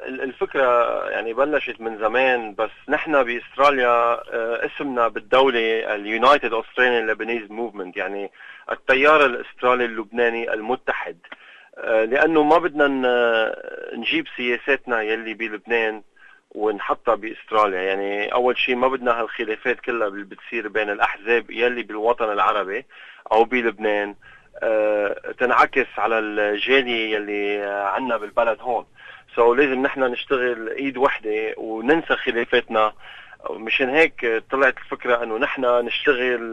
الفكرة يعني بلشت من زمان، بس نحن بأستراليا اسمنا بالدولة اليونايتد أستراليان لبنيز موفمنت، يعني التيار الأسترالي اللبناني المتحد. لأنه ما بدنا نجيب سياساتنا يلي بلبنان ونحطها بأستراليا. يعني أول شيء ما بدنا هالخلافات كلها اللي بتصير بين الأحزاب يلي بالوطن العربي أو بلبنان تنعكس على الجالية يلي عنا بالبلد هون. لازم نحن نشتغل ايد وحدة وننسى خلافاتنا. مشان هيك طلعت الفكرة انه نحن نشتغل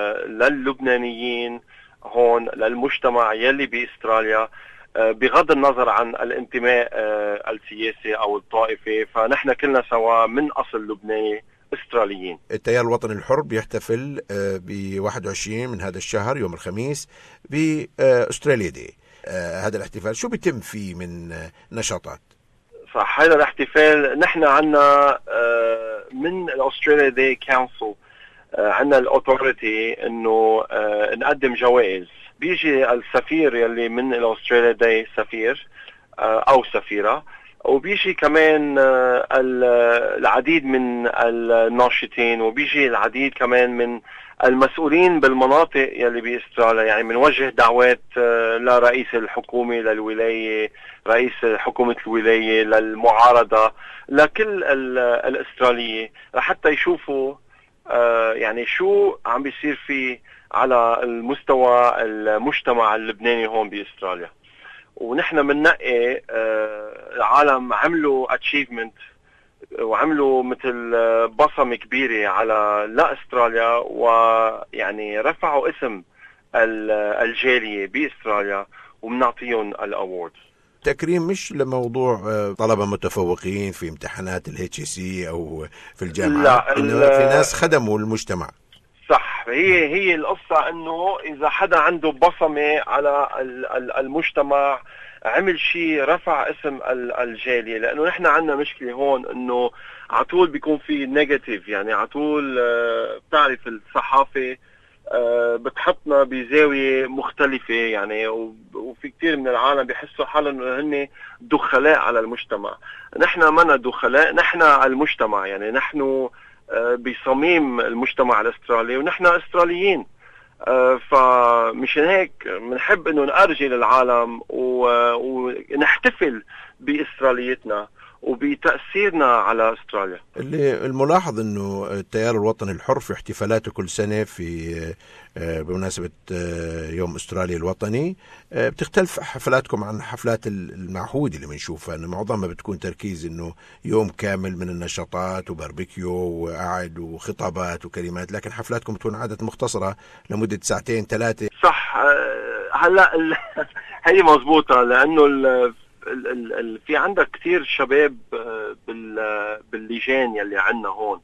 للبنانيين هون، للمجتمع يلي باستراليا، بغض النظر عن الانتماء السياسي او الطائفي. فنحن كلنا سوا من اصل لبناني استراليين. التيار الوطني الحر بيحتفل ب 21 من هذا الشهر يوم الخميس بأستراليا دي. هذا الاحتفال شو بيتم فيه من نشاطات؟ صح، هذا الاحتفال نحن عنا من الأستراليا دي كونسل عنا الأوتوريتي انه نقدم جوائز. بيجي السفير يلي من الأستراليا دي سفير او سفيرة، وبيجي كمان العديد من الناشطين، وبيجي العديد كمان من المسؤولين بالمناطق يلي باستراليا. يعني بنوجه دعوات لرئيس الحكومة للولاية، رئيس حكومة الولاية، للمعارضة، لكل الاسترالية، لحتى يشوفوا يعني شو عم بيصير فيه على المستوى المجتمع اللبناني هون باستراليا. ونحن بننقي العالم عملوا achievement وعملوا مثل بصمة كبيرة على استراليا، ويعني رفعوا اسم الجالية باستراليا، وبنعطيهم الأوورد. تكريم مش لموضوع طلبة متفوقين في امتحانات الHSC أو في الجامعة، إنه في ناس خدموا المجتمع. صح، هي القصة انه اذا حدا عنده بصمة على المجتمع، عمل شيء رفع اسم الجالية. لانه نحن عندنا مشكلة هون انه عطول بيكون في نيجاتيف، يعني عطول بتعرف الصحافة بتحطنا بزاوية مختلفة، يعني وفي كتير من العالم بيحسوا حالهم انه هن دخلاء على المجتمع. نحن منا دخلاء، نحن المجتمع، يعني نحن بصميم المجتمع الاسترالي، ونحن استراليين. فمشان هيك بنحب انه نأرجي للعالم ونحتفل باستراليتنا وبتأثيرنا على استراليا. اللي الملاحظ انه التيار الوطني الحر في احتفالاته كل سنة في بمناسبة يوم استراليا الوطني بتختلف حفلاتكم عن حفلات المعهود اللي بنشوفها، انه معظمها بتكون تركيز انه يوم كامل من النشاطات وباربيكيو وقعد وخطابات وكلمات، لكن حفلاتكم بتكون عادة مختصرة لمدة 2-3 ساعات. صح. هلا هي مزبوطة، لانه في عندك كثير شباب باللجان يلي عندنا هون،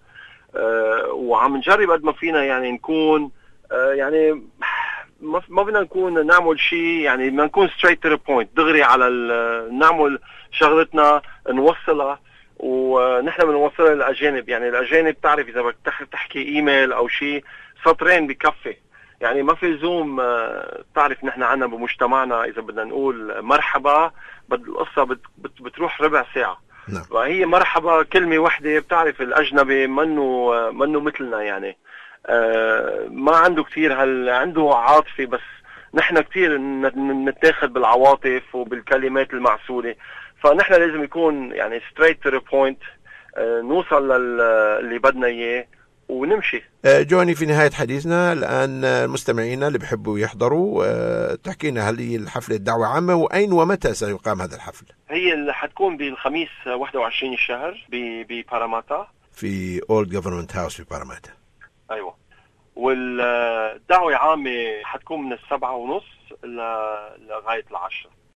وعم نجرب قد ما فينا يعني نكون يعني ما بدنا نكون نعمل شيء، يعني بدنا نكون straight to the point، دغري على نعمل شغلتنا نوصلها. ونحن بنوصلها للأجانب. يعني الأجانب تعرف إذا بدك تحكي إيميل أو شيء سطرين بكفي، يعني ما في لزوم. تعرف نحن عنا بمجتمعنا إذا بدنا نقول مرحبا القصة بتروح ربع ساعة. نعم. وهي مرحبا كلمة واحدة. بتعرف الأجنبي منه مثلنا، يعني ما عنده كتير عنده عاطفة، بس نحن كتير نتاخد بالعواطف وبالكلمات المعسولة. فنحن لازم يكون يعني straight to the point، نوصل للي بدنا إياه ونمشي. جوني، في نهاية حديثنا الآن المستمعين اللي بيحبوا يحضروا تحكينا، هل هي الحفلة دعوة عامة وأين ومتى سيقام هذا الحفل؟ هي اللي حتكون بالخميس 21 الشهر بباراماتا، في Old Government House في باراماتا. أيوة. والدعوة عامة حتكون من 7:30 لغاية 10.